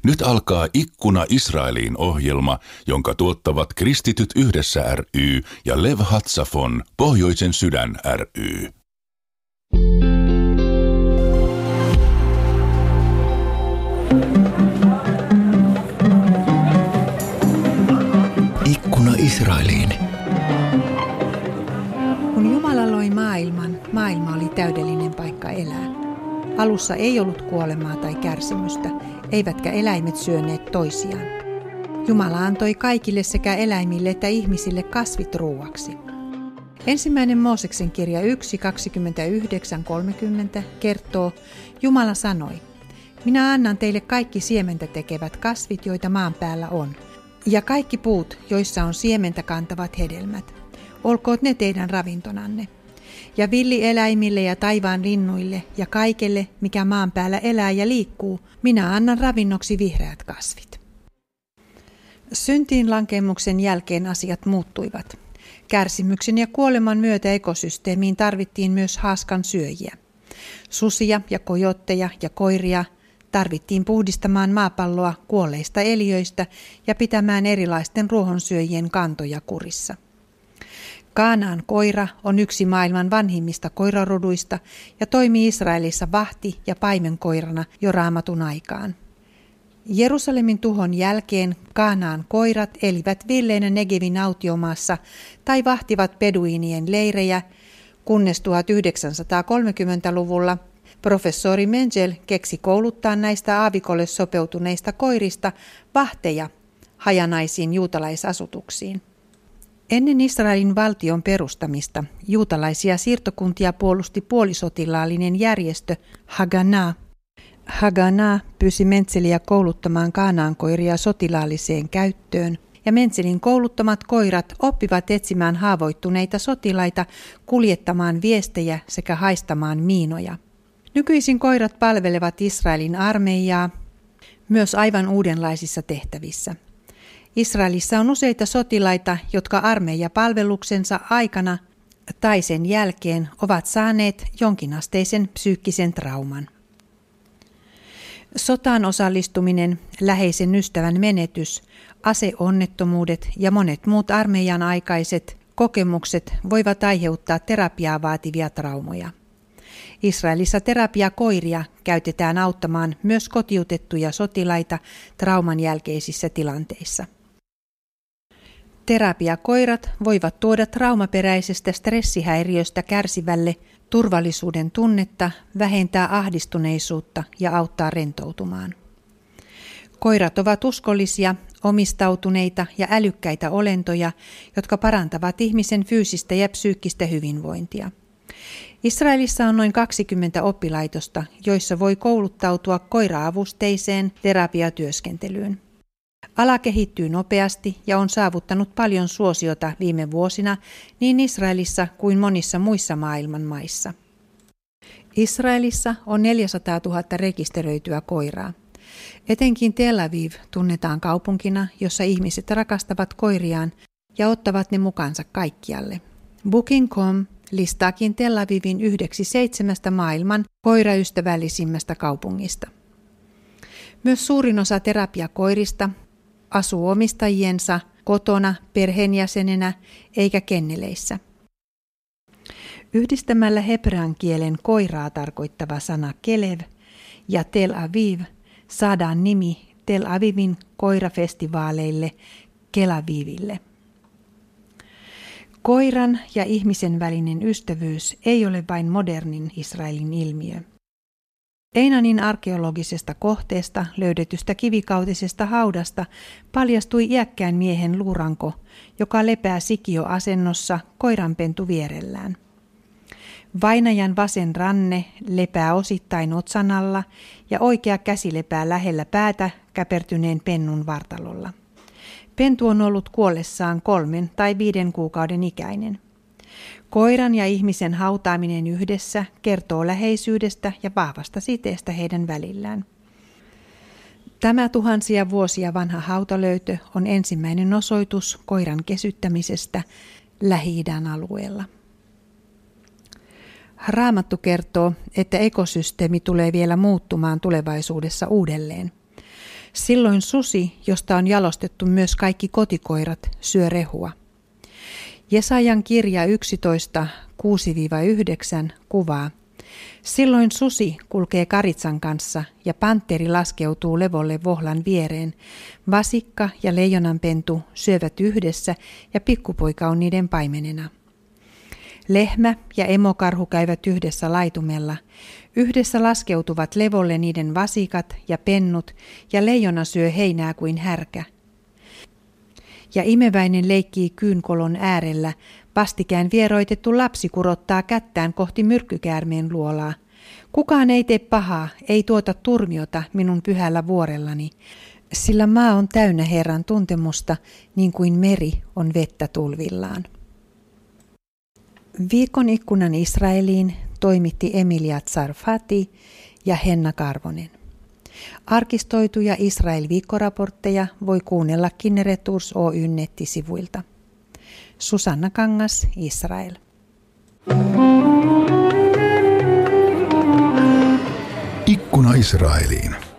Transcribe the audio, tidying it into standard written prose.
Nyt alkaa Ikkuna Israeliin -ohjelma, jonka tuottavat Kristityt yhdessä ry ja Lev Hatsafon Pohjoisen sydän ry. Ikkuna Israeliin. Kun Jumala loi maailman, maailma oli täydellinen paikka elää. Alussa ei ollut kuolemaa tai kärsimystä, eivätkä eläimet syöneet toisiaan. Jumala antoi kaikille sekä eläimille että ihmisille kasvit ruuaksi. Ensimmäinen Mooseksen kirja 1:29-30 kertoo, Jumala sanoi, minä annan teille kaikki siementä tekevät kasvit, joita maan päällä on, ja kaikki puut, joissa on siementä kantavat hedelmät. Olkoot ne teidän ravintonanne. Ja villieläimille ja taivaan linnuille ja kaikelle, mikä maan päällä elää ja liikkuu, minä annan ravinnoksi vihreät kasvit. Syntiin lankemuksen jälkeen asiat muuttuivat. Kärsimyksen ja kuoleman myötä ekosysteemiin tarvittiin myös haaskan syöjiä. Susia ja kojotteja ja koiria tarvittiin puhdistamaan maapalloa kuolleista eliöistä ja pitämään erilaisten ruohonsyöjien kantoja kurissa. Kaanaan koira on yksi maailman vanhimmista koiraroduista ja toimii Israelissa vahti- ja paimenkoirana jo Raamatun aikaan. Jerusalemin tuhon jälkeen Kaanaan koirat elivät villeinä Negevin autiomaassa tai vahtivat beduinien leirejä, kunnes 1930-luvulla professori Mengel keksi kouluttaa näistä aavikolle sopeutuneista koirista vahteja hajanaisiin juutalaisasutuksiin. Ennen Israelin valtion perustamista juutalaisia siirtokuntia puolusti puolisotilaallinen järjestö Haganah. Haganah pyysi Mentseliä kouluttamaan kaanaankoiria sotilaalliseen käyttöön, ja Mentselin kouluttamat koirat oppivat etsimään haavoittuneita sotilaita, kuljettamaan viestejä sekä haistamaan miinoja. Nykyisin koirat palvelevat Israelin armeijaa myös aivan uudenlaisissa tehtävissä. Israelissa on useita sotilaita, jotka armeijapalveluksensa aikana tai sen jälkeen ovat saaneet jonkinasteisen psyykkisen trauman. Sotaan osallistuminen, läheisen ystävän menetys, aseonnettomuudet ja monet muut armeijan aikaiset kokemukset voivat aiheuttaa terapiaa vaativia traumoja. Israelissa terapiakoiria käytetään auttamaan myös kotiutettuja sotilaita trauman jälkeisissä tilanteissa. Terapiakoirat voivat tuoda traumaperäisestä stressihäiriöstä kärsivälle turvallisuuden tunnetta, vähentää ahdistuneisuutta ja auttaa rentoutumaan. Koirat ovat uskollisia, omistautuneita ja älykkäitä olentoja, jotka parantavat ihmisen fyysistä ja psyykkistä hyvinvointia. Israelissa on noin 20 oppilaitosta, joissa voi kouluttautua koira-avusteiseen terapiatyöskentelyyn. Ala kehittyy nopeasti ja on saavuttanut paljon suosiota viime vuosina niin Israelissa kuin monissa muissa maailman maissa. Israelissa on 400 000 rekisteröityä koiraa. Etenkin Tel Aviv tunnetaan kaupunkina, jossa ihmiset rakastavat koiriaan ja ottavat ne mukaansa kaikkialle. Booking.com listaakin Tel Avivin yhdeksi 7 maailman koiraystävällisimmästä kaupungista. Myös suurin osa terapiakoirista asuu omistajiensa kotona perheenjäsenenä eikä kenneleissä. Yhdistämällä hebrean kielen koiraa tarkoittava sana kelev ja Tel Aviv saadaan nimi Tel Avivin koirafestivaaleille Kelaviville. Koiran ja ihmisen välinen ystävyys ei ole vain modernin Israelin ilmiö. Einanin arkeologisesta kohteesta löydetystä kivikautisesta haudasta paljastui iäkkään miehen luuranko, joka lepää sikioasennossa koiranpentu vierellään. Vainajan vasen ranne lepää osittain otsan alla ja oikea käsi lepää lähellä päätä käpertyneen pennun vartalolla. Pentu on ollut kuollessaan 3 tai 5 kuukauden ikäinen. Koiran ja ihmisen hautaaminen yhdessä kertoo läheisyydestä ja vahvasta siteestä heidän välillään. Tämä tuhansia vuosia vanha hautalöytö on ensimmäinen osoitus koiran kesyttämisestä Lähi-idän alueella. Raamattu kertoo, että ekosysteemi tulee vielä muuttumaan tulevaisuudessa uudelleen. Silloin susi, josta on jalostettu myös kaikki kotikoirat, syö rehua. Jesajan kirja 11, 6-9 kuvaa. Silloin susi kulkee karitsan kanssa ja pantteri laskeutuu levolle vohlan viereen. Vasikka ja leijonanpentu syövät yhdessä ja pikkupoika on niiden paimenena. Lehmä ja emokarhu käyvät yhdessä laitumella. Yhdessä laskeutuvat levolle niiden vasikat ja pennut ja leijona syö heinää kuin härkä. Ja imeväinen leikkii kyynkolon äärellä. Vastikään vieroitettu lapsi kurottaa kättään kohti myrkkykäärmeen luolaa. Kukaan ei tee pahaa, ei tuota turmiota minun pyhällä vuorellani, sillä maa on täynnä Herran tuntemusta, niin kuin meri on vettä tulvillaan. Viikon ikkunan Israeliin toimitti Emilia Tsarfati ja Henna Karvonen. Arkistoituja Israel-viikkoraportteja voi kuunnella Kinneret Tours Oyn nettisivuilta. Susanna Kangas, Israel. Ikkuna Israeliin.